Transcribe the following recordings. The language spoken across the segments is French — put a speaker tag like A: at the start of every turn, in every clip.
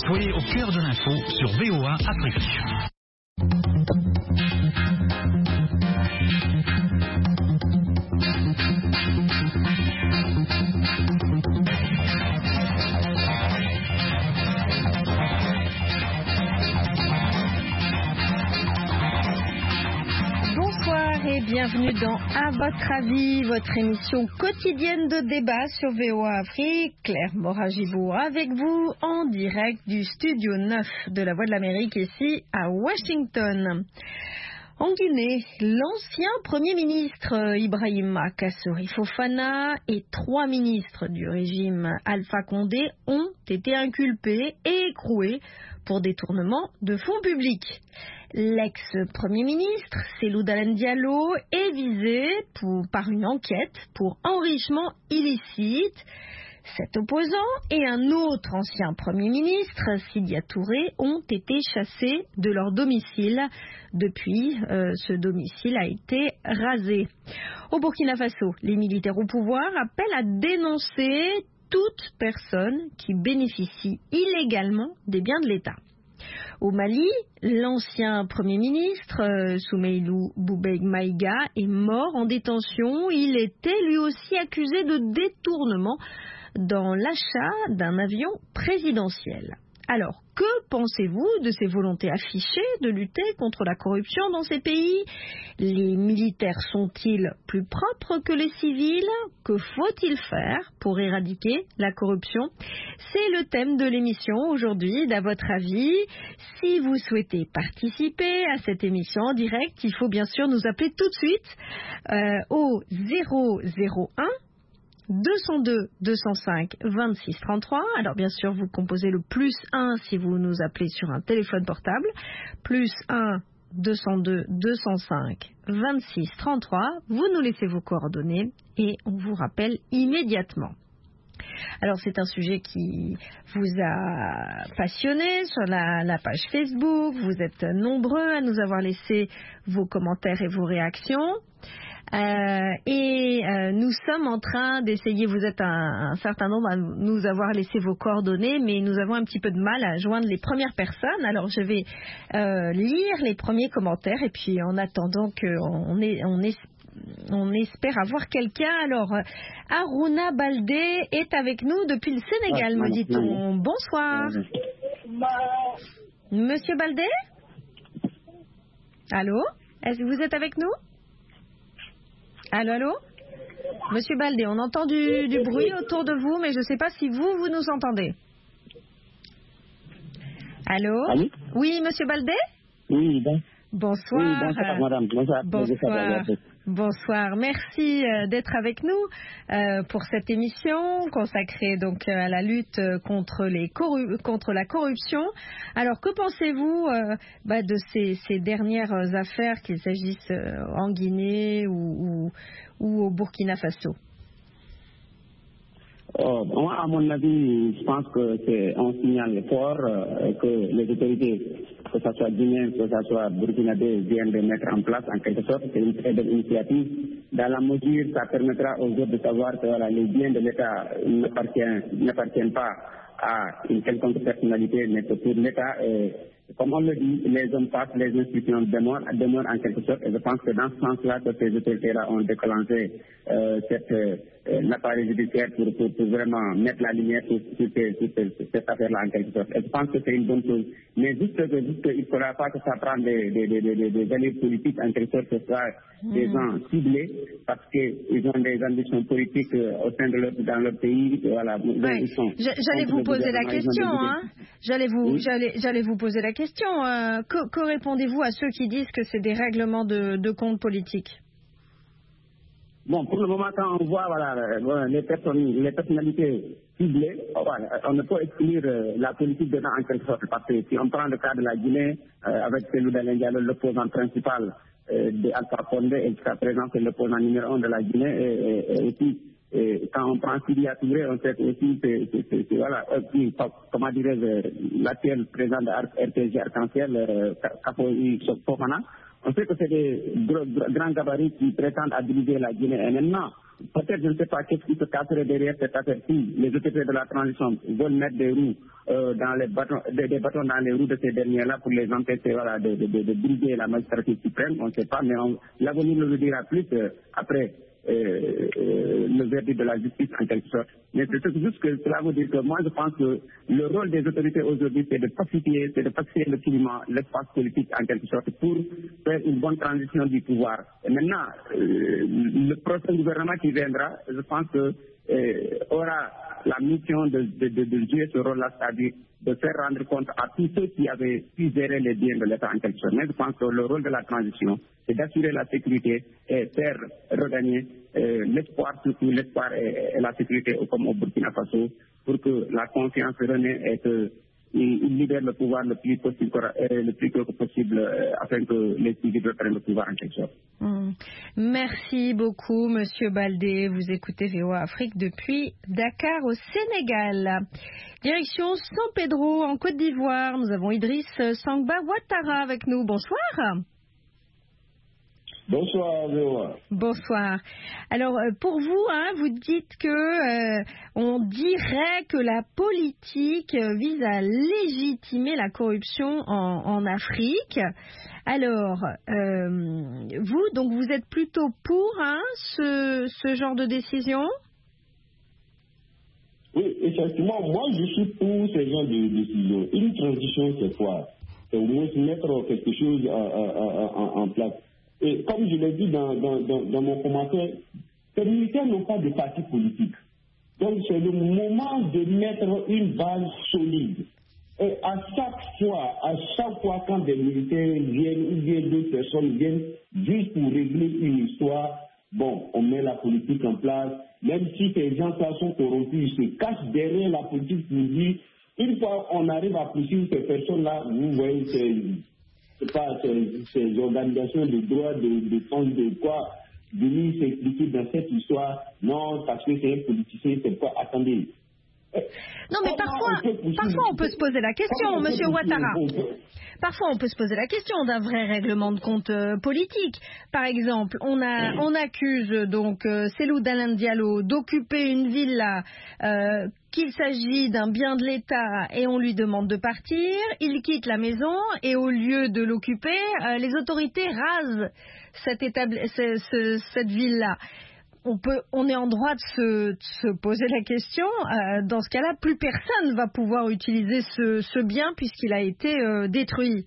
A: Soyez au cœur de l'info sur VOA Afrique.
B: Et bienvenue dans À votre avis, votre émission quotidienne de débat sur VOA Afrique. Claire Moragibou avec vous en direct du studio 9 de la Voix de l'Amérique ici à Washington. En Guinée, l'ancien Premier ministre Ibrahima Kassori Fofana et 3 ministres du régime Alpha Condé ont été inculpés et écroués pour détournement de fonds publics. L'ex-premier ministre, Cellou Dalein Diallo, est visé par une enquête pour enrichissement illicite. Cet opposant et un autre ancien premier ministre, Sidya Touré, ont été chassés de leur domicile. Depuis, ce domicile a été rasé. Au Burkina Faso, les militaires au pouvoir appellent à dénoncer toute personne qui bénéficie illégalement des biens de l'État. Au Mali, l'ancien Premier ministre, Soumeylou Boubègue Maïga, est mort en détention. Il était lui aussi accusé de détournement dans l'achat d'un avion présidentiel. Alors, que pensez-vous de ces volontés affichées de lutter contre la corruption dans ces pays? Les militaires sont-ils plus propres que les civils? Que faut-il faire pour éradiquer la corruption? C'est le thème de l'émission aujourd'hui, d'à votre avis. Si vous souhaitez participer à cette émission en direct, il faut bien sûr nous appeler tout de suite au 001 202 205 26 33. Alors bien sûr, vous composez le +1 si vous nous appelez sur un téléphone portable, +1 202 205 26 33. Vous nous laissez vos coordonnées et on vous rappelle immédiatement. Alors c'est un sujet qui vous a passionné sur la page Facebook. Vous êtes nombreux à nous avoir laissé vos commentaires et vos réactions. Nous sommes en train d'essayer, vous êtes un certain nombre à nous avoir laissé vos coordonnées, mais nous avons un petit peu de mal à joindre les premières personnes. Alors je vais lire les premiers commentaires et puis en attendant on espère avoir quelqu'un. Alors Aruna Baldé est avec nous depuis le Sénégal, me dit-on. Bonsoir. Monsieur Baldé? Allô? Est-ce que vous êtes avec nous? Allô? Monsieur Baldé, on entend du bruit autour de vous, mais je ne sais pas si vous nous entendez. Allô?
C: Allô?
B: Oui, monsieur Baldé?
C: Oui, bon.
B: Bonsoir.
C: Oui, bonsoir, madame.
B: Bonsoir. Bonsoir. Merci d'être avec nous pour cette émission consacrée donc à la lutte contre la corruption. Alors, que pensez-vous de ces dernières affaires, qu'il s'agisse en Guinée ou au Burkina Faso?
C: Moi, à mon avis, je pense que c'est un signal fort que les autorités, que ce soit guinéennes, que ce soit burkinabé, viennent de mettre en place en quelque sorte. C'est une très belle initiative. Dans la mesure, ça permettra aux autres de savoir que voilà, les biens de l'État n'appartiennent pas à une quelconque personnalité, mais que pour l'État, comme on le dit, les hommes passent, les institutions demeurent en quelque sorte. Et je pense que dans ce sens-là, que ces autorités-là ont déclenché l'appareil judiciaire pour vraiment mettre la lumière sur cette affaire-là en quelque sorte. Et je pense que c'est une bonne chose. Mais juste il ne faudra pas que ça prenne des allures politiques en quelque sorte, que ce soit des gens ciblés parce qu'ils ont des ambitions politiques au sein dans leur pays. Voilà.
B: Ouais. J'allais vous poser la question. J'allais vous poser la question. Que répondez-vous à ceux qui disent que c'est des règlements de compte politiques?
C: Bon, pour le moment, quand on voit les personnalités ciblées, on ne peut exclure la politique dedans en quelque sorte. Parce que si on prend le cas de la Guinée, avec Cellou Dalein Diallo, l'opposant principal de Alpha Condé, et jusqu'à présent c'est l'opposant numéro 1 de la Guinée, et aussi quand on prend Sidya Touré, on sait aussi comment dirais-je, l'actuel président de RPG Arc-en-Ciel, Kafoyi Fofana. On sait que c'est des grands gabarits qui prétendent à diriger la Guinée. Et maintenant, peut-être, je ne sais pas qu'est-ce qui se casserait derrière cette affaire. Si les autorités de la transition veulent mettre des roues dans les bâtons, des bâtons dans les roues de ces derniers-là pour les empêcher voilà, de briser la magistrature suprême, on ne sait pas, mais l'avenir nous le dira plus après le verdict de la justice en quelque sorte. Mais c'est juste que cela veut dire que moi je pense que le rôle des autorités aujourd'hui c'est de pacifier le climat, l'espace politique en quelque sorte pour faire une bonne transition du pouvoir. Et maintenant, le prochain gouvernement qui viendra, je pense que aura la mission de jouer ce rôle-là, c'est-à-dire de faire rendre compte à tous ceux qui avaient pu gérer les biens de l'État en quelque sorte. Mais je pense que le rôle de la transition, c'est d'assurer la sécurité et faire regagner l'espoir, surtout l'espoir et la sécurité comme au Burkina Faso, pour que la confiance renaisse et qu'il libère le pouvoir le plus possible, afin que les civils reprennent le pouvoir en quelque sorte.
B: Merci beaucoup, Monsieur Baldé. Vous écoutez VOA Afrique depuis Dakar au Sénégal. Direction San Pedro en Côte d'Ivoire. Nous avons Idriss Sangba Ouattara avec nous. Bonsoir.
D: Bonsoir, VOA.
B: Bonsoir. Alors, pour vous, vous dites que on dirait que la politique vise à légitimer la corruption en Afrique. Alors, vous êtes plutôt pour ce genre de décision?
D: Oui, effectivement, moi je suis pour ce genre de décision. Une transition, c'est quoi? C'est au moins mettre quelque chose en place. Et comme je l'ai dit dans mon commentaire, les militaires n'ont pas de parti politique. Donc c'est le moment de mettre une base solide. Et à chaque fois quand des militaires viennent ou bien d'autres personnes viennent juste pour régler une histoire, bon, on met la politique en place. Même si ces gens-là sont corrompus, ils se cachent derrière la politique pour dire, une fois on arrive à poursuivre ces personnes-là, vous voyez, ces organisations de droits de défense de quoi venir s'expliquer dans cette histoire, non, parce que c'est un politicien, c'est quoi, attendez.
B: Non, mais parfois on peut se poser la question, Monsieur Ouattara. Parfois, on peut se poser la question d'un vrai règlement de compte politique. Par exemple, on accuse donc Cellou Dalein Diallo d'occuper une villa, qu'il s'agit d'un bien de l'État, et on lui demande de partir. Il quitte la maison et au lieu de l'occuper, les autorités rasent cette villa. On est en droit de se poser la question. Dans ce cas-là, plus personne ne va pouvoir utiliser ce bien puisqu'il a été détruit.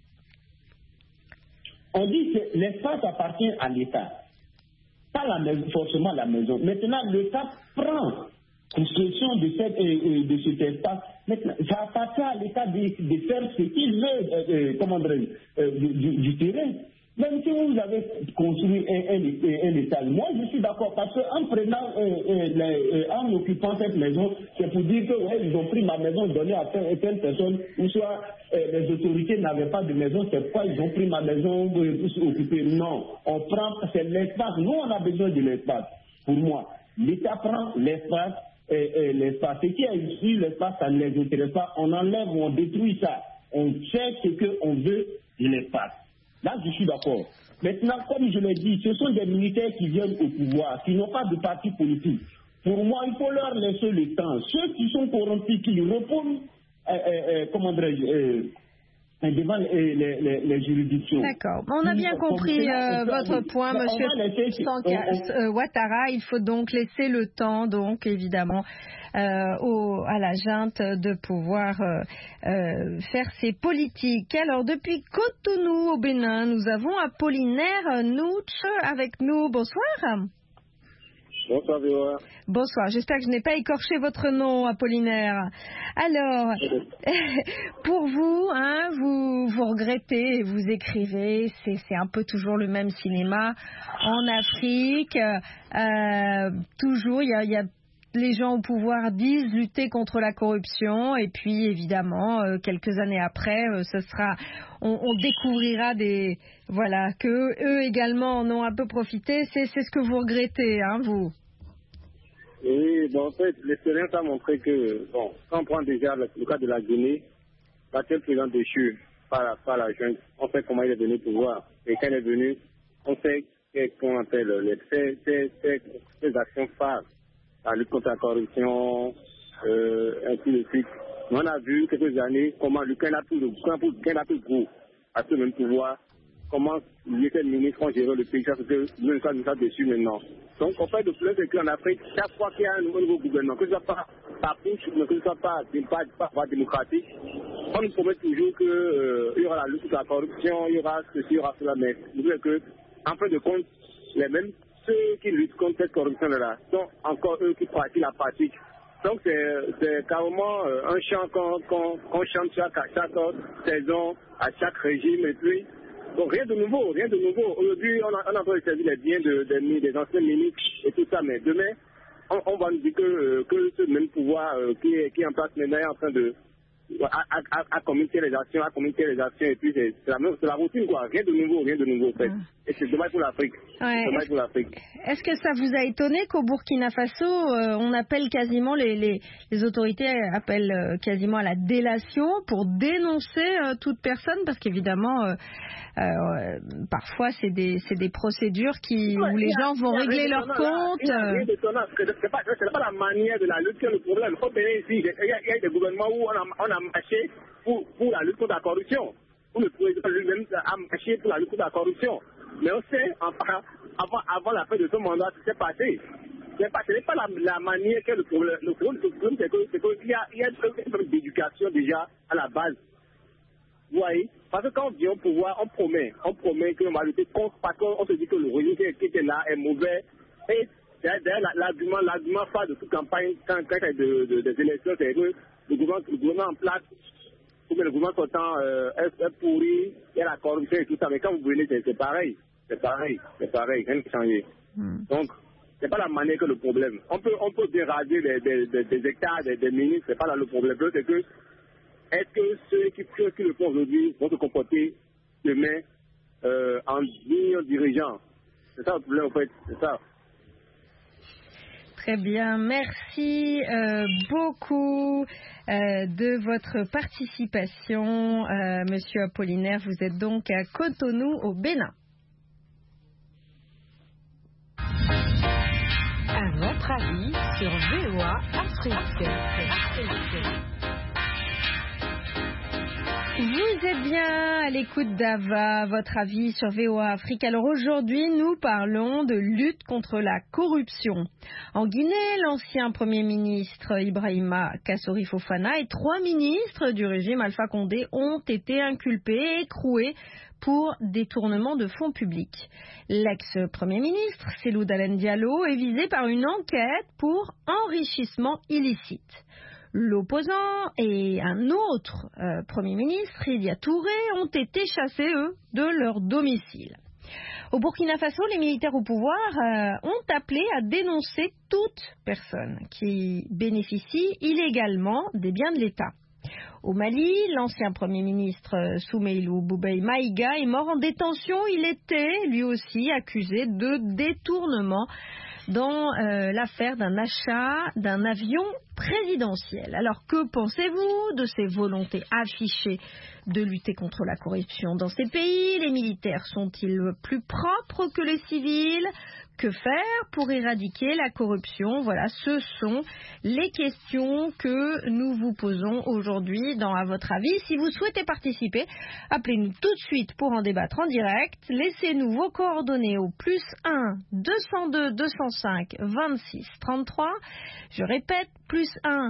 D: On dit que l'espace appartient à l'État, pas forcément la maison. Maintenant, l'État prend possession de cet espace. Maintenant, ça appartient à l'État de faire ce qu'il veut, du terrain. Même si vous avez construit un étage, moi je suis d'accord parce qu'en occupant cette maison, c'est pour dire que ouais, ils ont pris ma maison, donné à telle personne, ou soit les autorités n'avaient pas de maison, c'est pourquoi ils ont pris ma maison pour s'occuper. Non, on prend, c'est l'espace. Nous on a besoin de l'espace. Pour moi, l'État prend l'espace. L'espace. Ce qui est ici, l'espace, ça ne les intéresse pas. On enlève ou on détruit ça. On sait ce qu'on veut de l'espace. Là, je suis d'accord. Maintenant, comme je l'ai dit, ce sont des militaires qui viennent au pouvoir, qui n'ont pas de parti politique. Pour moi, il faut leur laisser le temps. Ceux qui sont corrompus, qui répondent, devant les juridictions.
B: D'accord. On a bien compris votre point, Monsieur Ouattara. Il faut donc laisser le temps, donc évidemment, à la junte de pouvoir faire ses politiques. Alors, depuis Cotonou au Bénin, nous avons Apollinaire Nouch avec nous. Bonsoir.
E: Bonsoir, VOA.
B: Bonsoir, j'espère que je n'ai pas écorché votre nom, Apollinaire. Alors, pour vous, vous regrettez, vous écrivez, c'est un peu toujours le même cinéma. En Afrique, toujours, il y a les gens au pouvoir disent lutter contre la corruption et puis évidemment quelques années après on découvrira que eux également en ont un peu profité. C'est ce que vous regrettez, vous.
E: Oui, en fait l'expérience a montré que quand on prend déjà le cas de la Guinée, l'actuel président déchu par la junte, on sait comment il est venu au pouvoir et quand il est venu, on sait qu'on appelle ces actions phares, la lutte contre la corruption, ainsi de suite. Mais on a vu quelques années comment Lucas a pris le gros à ce même pouvoir, comment les ministres ont géré le pays, ça que nous ne sommes pas dessus maintenant. Donc, en fait, le problème, c'est qu'en Afrique, chaque fois qu'il y a un nouveau gouvernement, que ce soit pas par push, mais que ce soit pas démocratique, on nous promet toujours qu'il y aura la lutte contre la corruption, il y aura ceci, il y aura cela, mais vous savez que, en fin de compte, les mêmes, ceux qui luttent contre cette corruption-là, sont encore eux qui pratiquent la pratique. Donc, c'est carrément un chant qu'on chante chaque saison, à chaque régime, et puis, donc rien de nouveau. Aujourd'hui, on a encore servi les biens des anciens ministres et tout ça, mais demain, on va nous dire que ce même pouvoir qui est en place maintenant est en train de à communiquer les actions, et puis c'est la routine, quoi. Rien de nouveau, en fait. Et c'est dommage pour l'Afrique.
B: Ouais.
E: Dommage pour l'Afrique.
B: Est-ce que ça vous a étonné qu'au Burkina Faso, on appelle quasiment, les autorités appellent quasiment à la délation pour dénoncer toute personne, parce qu'évidemment, parfois c'est des procédures où les gens vont régler leurs comptes.
E: Il y a rien d'étonnant, parce que c'est pas la manière de la lutte qui est le problème. Il faut payer ici. Il y a des gouvernements où on a marché pour la lutte contre la corruption. Où le président lui-même a marché pour la lutte contre la corruption. Mais on sait, avant la fin de ce mandat, ce qui s'est passé. Ce n'est pas la manière que le problème. Le problème, c'est qu'il y a un problème d'éducation déjà à la base. Vous voyez? Parce que quand on vient au pouvoir, on promet qu'on va lutter contre, parce qu'on se dit que le régime qui était là est mauvais. Et d'ailleurs, l'argument phare de toute campagne, quand il y a des élections, c'est que le gouvernement en place, ou que le gouvernement sortant est pourri, il y a la corruption et tout ça. Mais quand vous venez, c'est pareil, rien n'a changé. Donc, c'est pas la manière que le problème. On peut déraser des hectares, des ministres, c'est pas là le problème. C'est que, est-ce que ceux qui le font aujourd'hui vont se comporter demain en dignes dirigeants? C'est ça le problème, en fait, c'est ça.
B: Très bien, merci beaucoup de votre participation, Monsieur Apollinaire. Vous êtes donc à Cotonou, au Bénin.
F: À votre avis sur VOA Afrique.
B: Vous êtes bien à l'écoute d'Ava, votre avis sur VOA Afrique. Alors aujourd'hui, nous parlons de lutte contre la corruption. En Guinée, l'ancien Premier ministre Ibrahima Kassori Fofana et 3 ministres du régime Alpha Condé ont été inculpés et écroués pour détournement de fonds publics. L'ex-Premier ministre, Cellou Dalein Diallo, est visé par une enquête pour enrichissement illicite. L'opposant et un autre Premier ministre, Ilia Touré, ont été chassés, eux, de leur domicile. Au Burkina Faso, les militaires au pouvoir ont appelé à dénoncer toute personne qui bénéficie illégalement des biens de l'État. Au Mali, l'ancien Premier ministre Soumeilou Boubèye Maïga est mort en détention. Il était, lui aussi, accusé de détournement dans l'affaire d'un achat d'un avion présidentiel. Alors que pensez-vous de ces volontés affichées de lutter contre la corruption dans ces pays? Les militaires sont-ils plus propres que les civils? Que faire pour éradiquer la corruption? Voilà, ce sont les questions que nous vous posons aujourd'hui dans À votre avis. Si vous souhaitez participer, appelez-nous tout de suite pour en débattre en direct. Laissez-nous vos coordonnées au +1 202 205 26 33. Je répète, +1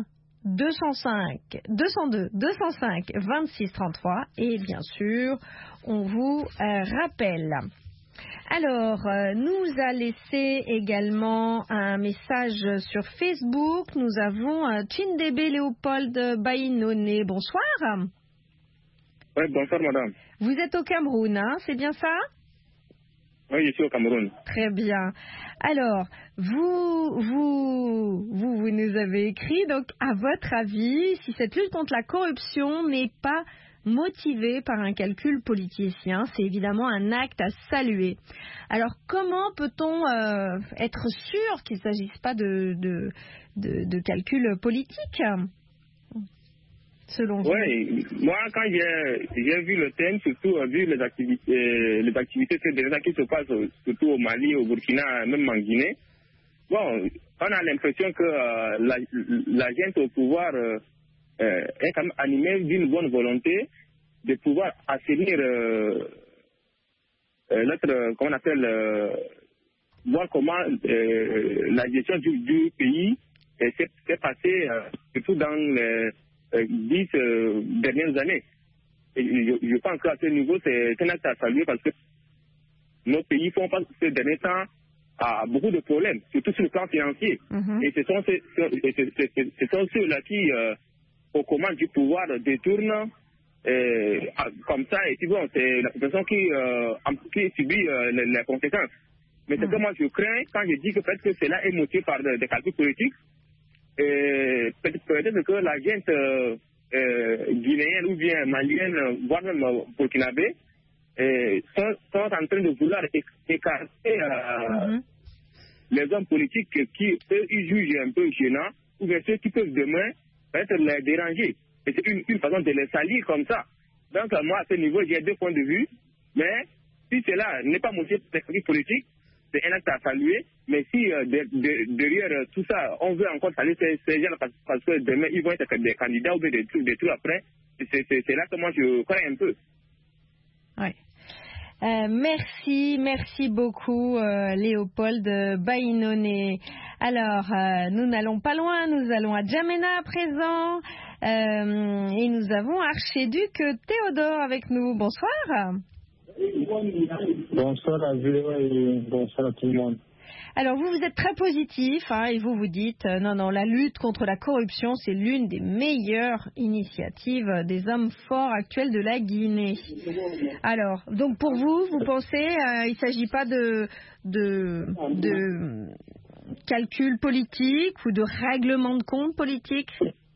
B: 202 205 26 33. Et bien sûr, on vous rappelle. Alors, nous a laissé également un message sur Facebook. Nous avons Tchindebe Léopold Baïnone. Bonsoir.
E: Oui, bonsoir madame.
B: Vous êtes au Cameroun, hein, c'est bien ça?
E: Oui, je suis au Cameroun.
B: Très bien. Alors, vous nous avez écrit, donc, à votre avis, si cette lutte contre la corruption n'est pas motivé par un calcul politicien, c'est évidemment un acte à saluer. Alors, comment peut-on être sûr qu'il ne s'agisse pas de calcul politique? selon vous?
G: Oui, moi, quand j'ai vu le thème, surtout vu les activités qui se passent surtout au Mali, au Burkina, même en Guinée, bon, on a l'impression que la gente au pouvoir est quand même animée d'une bonne volonté de pouvoir assainir notre, comment on appelle, voir comment la gestion du pays s'est passée, surtout dans les 10 dernières années. Et je pense qu'à ce niveau, c'est un acte à saluer parce que nos pays font face ces derniers temps à beaucoup de problèmes, surtout sur le plan financier. Et ce sont ceux-là qui, aux commandes du pouvoir, détournent comme ça. Et puis bon, c'est la population qui subit les conséquences. Mais c'est que moi je crains quand je dis que peut-être que cela est motivé par des calculs politiques. Peut-être que la gente guinéenne ou bien malienne, voire même burkinabé, sont en train de vouloir écarter les hommes politiques qui, eux, ils jugent un peu gênants, ou bien ceux qui peuvent demain peut-être les déranger. Et c'est une façon de les salir comme ça. Donc moi, à ce niveau, j'ai deux points de vue, mais si cela n'est pas motivé par des calculs politiques, c'est un acte à saluer, mais si derrière tout ça, on veut encore saluer ces gens parce que demain, ils vont être des candidats ou des trucs après, c'est là que moi je crois un peu.
B: Oui. Merci beaucoup Léopold Baïnoné. Alors, nous n'allons pas loin, nous allons à Djamena à présent et nous avons Archiduc Théodore avec nous. Bonsoir.
H: Bonsoir à vous et bonsoir à tout le monde.
B: Alors vous êtes très positif et vous dites non, la lutte contre la corruption c'est l'une des meilleures initiatives des hommes forts actuels de la Guinée. Alors donc pour vous pensez il ne s'agit pas de calcul politique ou de règlement de compte politique?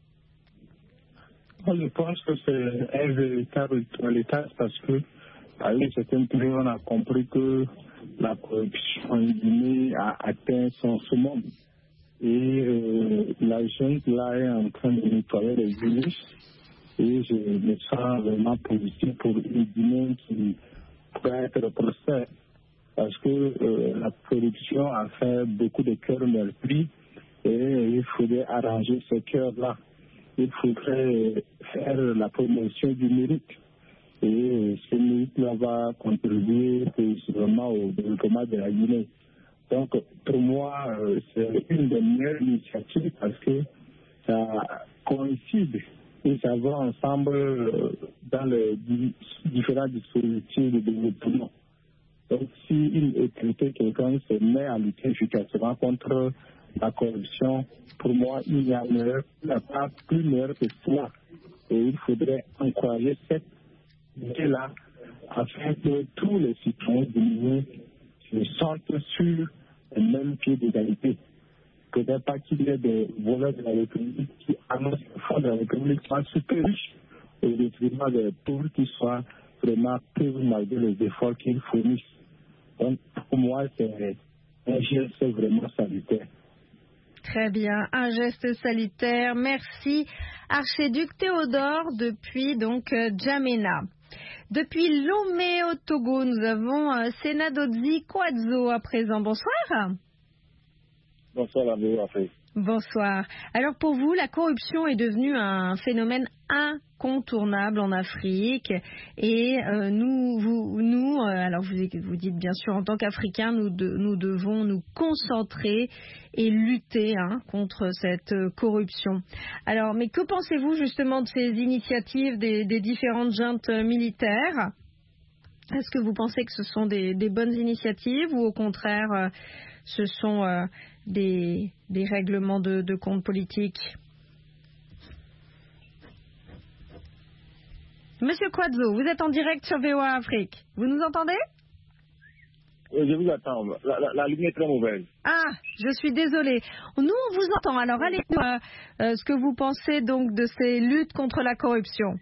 H: Je pense que c'est un véritable toilettage parce que à une certaine période, on a compris que la corruption en Guinée a atteint son summum. Et la junte là est en train de nettoyer les villes. Et je me sens vraiment positif pour une Guinée qui pourrait être prospère. Parce que la corruption a fait beaucoup de cœurs meurtris et il faudrait arranger ces cœurs-là. Il faudrait faire la promotion du mérite. Et ce mérite-là va contribuer positivement au développement de la Guinée. Donc, pour moi, c'est une des meilleures initiatives parce que ça coïncide et ça va ensemble dans les différents dispositifs de développement. Donc, si une autorité quelqu'un se met à lutter efficacement contre la corruption, pour moi, il n'y a pas plus meilleur que cela. Et il faudrait encourager cette là afin que tous les citoyens du Guinée se sentent sur le même pied d'égalité. Peut-être pas qu'il y ait des voleurs de la République qui annoncent le fonds de la République soit super riche au détriment des pauvres qui soient vraiment pauvres malgré les efforts qu'ils fournissent. Donc pour moi, c'est un geste vraiment salutaire.
B: Très bien, un geste salutaire. Merci Archiduc Théodore depuis donc Djamena. Depuis Lomé au Togo, nous avons Senadodzi Kouadzo à présent. Bonsoir.
I: Bonsoir à vous, Afrique.
B: Bonsoir. Alors pour vous, la corruption est devenue un phénomène incontournable en Afrique et alors vous dites bien sûr en tant qu'Africains, nous devons nous concentrer et lutter contre cette corruption. Alors, mais que pensez-vous justement de ces initiatives des différentes juntes militaires? Est-ce que vous pensez que ce sont des bonnes initiatives ou au contraire ce sont des règlements de compte politiques? Monsieur Kouadzo, vous êtes en direct sur VOA Afrique. Vous nous entendez?
I: Oui, je vous attends. La ligne est très mauvaise.
B: Ah, je suis désolée. Nous, on vous entend. Alors, allez-nous ce que vous pensez donc de ces luttes contre la corruption.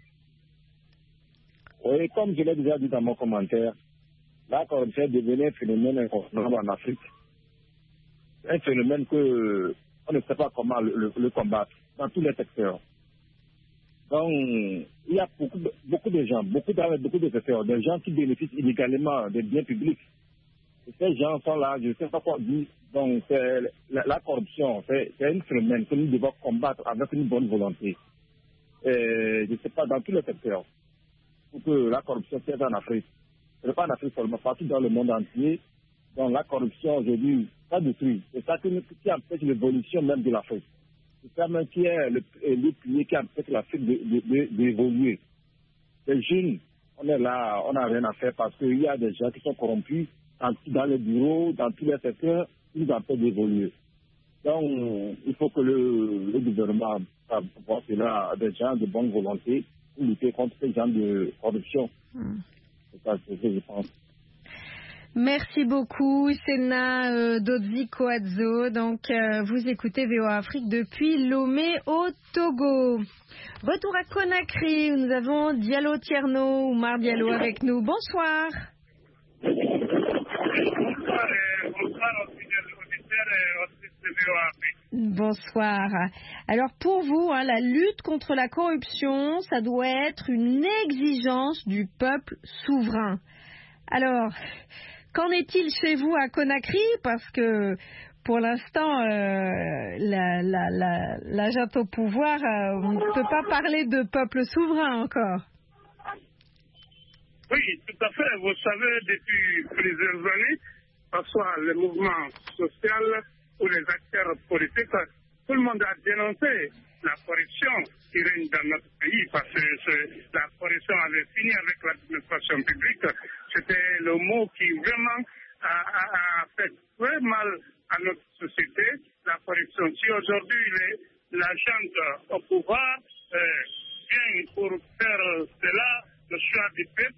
I: Oui, comme je l'ai déjà dit dans mon commentaire, la corruption est devenue un phénomène incontournable en Afrique. Un phénomène qu'on ne sait pas comment le combattre dans tous les secteurs. Donc, il y a beaucoup de gens, beaucoup de secteurs, des gens qui bénéficient illégalement des biens publics. Et ces gens sont là, je ne sais pas quoi dire. Donc, la corruption, c'est un phénomène que nous devons combattre avec une bonne volonté. Je ne sais pas, dans tous les secteurs, pour que la corruption cesse en Afrique. Ce n'est pas en Afrique seulement, partout dans le monde entier. Donc, la corruption, aujourd'hui, ça détruit. C'est ça qui empêche l'évolution même de l'Afrique. C'est ça même qui est le pilier qui empêche l'Afrique d'évoluer. Les jeunes, on est là, on n'a rien à faire parce qu'il y a des gens qui sont corrompus dans les bureaux, dans tous les secteurs, qui nous empêchent d'évoluer. Donc, il faut que le gouvernement fasse cela à des gens de bonne volonté pour lutter contre ces gens de corruption. C'est ça que je pense.
B: Merci beaucoup, Sena Dodzi Koadzo. Donc, vous écoutez VOA Afrique depuis Lomé au Togo. Retour à Conakry, où nous avons Diallo Tierno, Oumar Diallo avec nous. Bonsoir. Bonsoir. Alors pour vous, la lutte contre la corruption, ça doit être une exigence du peuple souverain. Alors, qu'en est-il chez vous à Conakry? Parce que pour l'instant, la junte au pouvoir, on ne peut pas parler de peuple souverain encore.
J: Oui, tout à fait. Vous savez, depuis plusieurs années, que ce soit le mouvement social ou les acteurs politiques, tout le monde a dénoncé la corruption qui règne dans notre pays parce que la corruption avait fini avec l'administration publique. C'était le mot qui vraiment a fait très mal à notre société, la corruption. Si aujourd'hui la gente au pouvoir vient pour faire cela, le choix du peuple,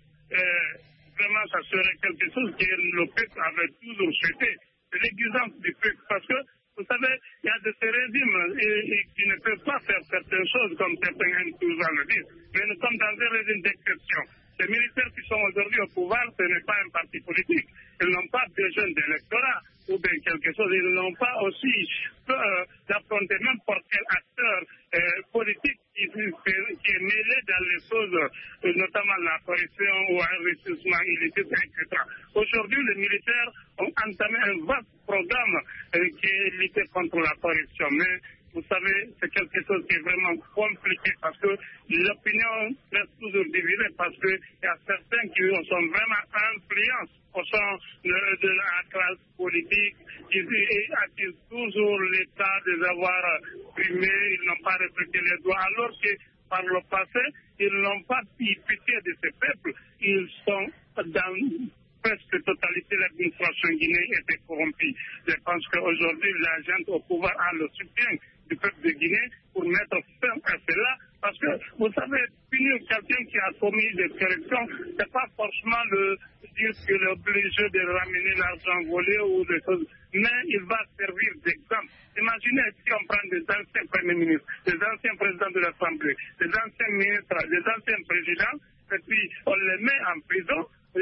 J: vraiment ça serait quelque chose que le peuple avait toujours souhaité. C'est l'exigence du peuple parce que vous savez, il y a de ces régimes qui ne peuvent pas faire certaines choses comme certains aiment toujours le dire. Mais nous sommes dans un régime d'exception. Les militaires qui sont aujourd'hui au pouvoir, ce n'est pas un parti politique. Ils n'ont pas besoin d'électorat ou bien quelque chose. Ils n'ont pas aussi peur d'affronter n'importe quel acteur politique qui est mêlé dans les choses, notamment la corruption ou l'investissement illicite, etc. Aujourd'hui, les militaires ont entamé un vaste programme qui est lutter contre la corruption. Mais vous savez, c'est quelque chose qui est vraiment compliqué parce que l'opinion reste toujours divisée parce qu'il y a certains qui sont vraiment influents au sein de la classe politique qui accusent toujours l'État de les avoir primés, ils n'ont pas respecté les droits, alors que par le passé, ils n'ont pas eu pitié de ce peuple. Ils sont dans presque totalité l'administration guinéenne était corrompue. Je pense qu'aujourd'hui, la gente au pouvoir a le soutien du peuple de Guinée pour mettre fin à cela. Parce que, vous savez, punir quelqu'un qui a commis des corrections, ce n'est pas forcément dire qu'il est obligé de ramener l'argent volé ou des choses, mais il va servir d'exemple. Imaginez si on prend des anciens premiers ministres, des anciens présidents de l'Assemblée, des anciens ministres, des anciens présidents, et puis on les met en prison,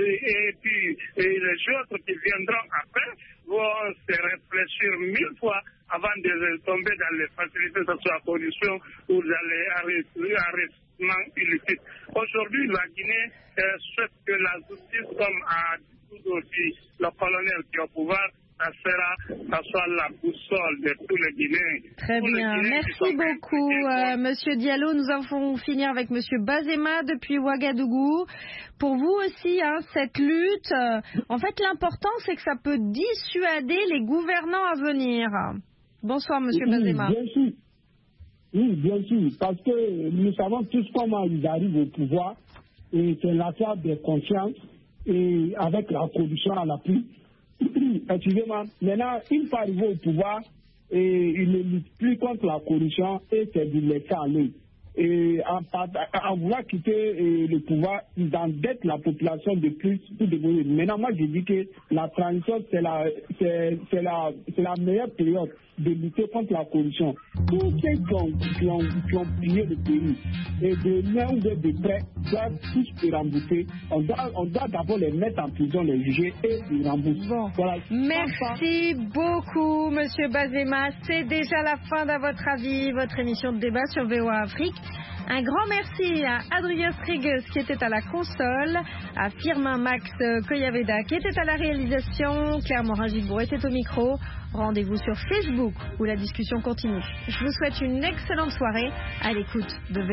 J: et puis les autres qui viendront après vont se réfléchir 1000 fois avant de tomber dans les facilités, que ce soit la corruption ou dans les arrêtements illicites. Aujourd'hui, la Guinée souhaite que la justice, comme a toujours dit le colonel qui est au pouvoir, ça soit la boussole de tous les Guinéens.
B: Très bien. Merci beaucoup, Monsieur Diallo. Nous allons finir avec Monsieur Bazema depuis Ouagadougou. Pour vous aussi, cette lutte, en fait, l'important, c'est que ça peut dissuader les gouvernants à venir. Bonsoir, Monsieur Bazema.
H: Bien sûr. Oui, bien sûr, parce que nous savons tous comment ils arrivent au pouvoir, et c'est l'affaire de conscience, et avec la corruption à l'appui. Excusez-moi. Maintenant, une fois arrivé au pouvoir, il ne lutte plus contre la corruption et c'est de laisser aller. Et en vouloir quitter le pouvoir, ils endettent la population de plus pour devenir. Maintenant, moi, je dis que la transition, c'est la meilleure période de lutter contre la corruption. Tous ceux qui ont pillé le pays, et de main ou de près, doivent tous se rembourser. On doit d'abord les mettre en prison, les juger et les rembourser. Voilà.
B: Merci beaucoup, Monsieur Bazema. C'est déjà la fin, à votre avis, votre émission de débat sur VOA Afrique. Un grand merci à Adrien Strigues qui était à la console, à Firmin Max Koyaveda qui était à la réalisation, Claire Morin-Gilbourg était au micro. Rendez-vous sur Facebook où la discussion continue. Je vous souhaite une excellente soirée à l'écoute de